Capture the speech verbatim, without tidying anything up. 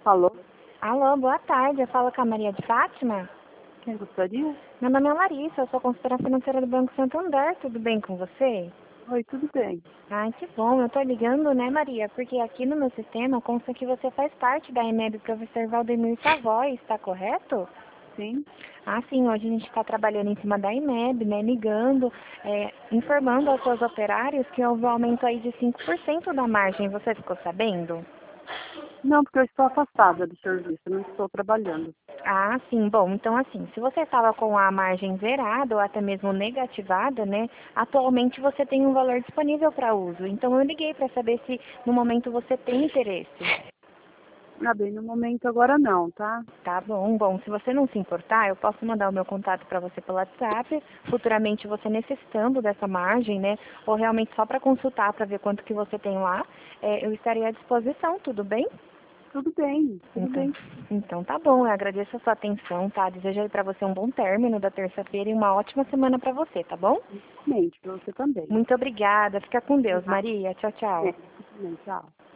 Alô? Alô, boa tarde. Eu falo com a Maria de Fátima. Quem gostaria? Meu nome é Larissa, eu sou consultora financeira do Banco Santander. Tudo bem com você? Oi, tudo bem. Ai, que bom. Eu tô ligando, né, Maria? Porque aqui no meu sistema consta que você faz parte da E M E B Professor Valdemir Savoy, está correto? Sim? Ah, sim. Hoje a gente está trabalhando em cima da E M E B, né, ligando, é, informando aos seus operários que houve um aumento aí de cinco por cento da margem. Você ficou sabendo? Não, porque eu estou afastada do serviço, não estou trabalhando. Ah, sim. Bom, então assim, se você estava com a margem zerada ou até mesmo negativada, né, atualmente você tem um valor disponível para uso. Então eu liguei para saber se no momento você tem interesse. Ah, bem, no momento agora não, tá? Tá bom, bom, se você não se importar, eu posso mandar o meu contato para você pelo WhatsApp, futuramente você necessitando dessa margem, né, ou realmente só para consultar para ver quanto que você tem lá, é, eu estarei à disposição, tudo bem? Tudo bem, tudo Então, bem. então tá bom, eu agradeço a sua atenção, tá? Desejo aí pra você um bom término da terça-feira e uma ótima semana pra você, tá bom? Mente, para você também. Muito obrigada, fica com Deus, Tá? Maria. Tchau, tchau. É, você também, tchau.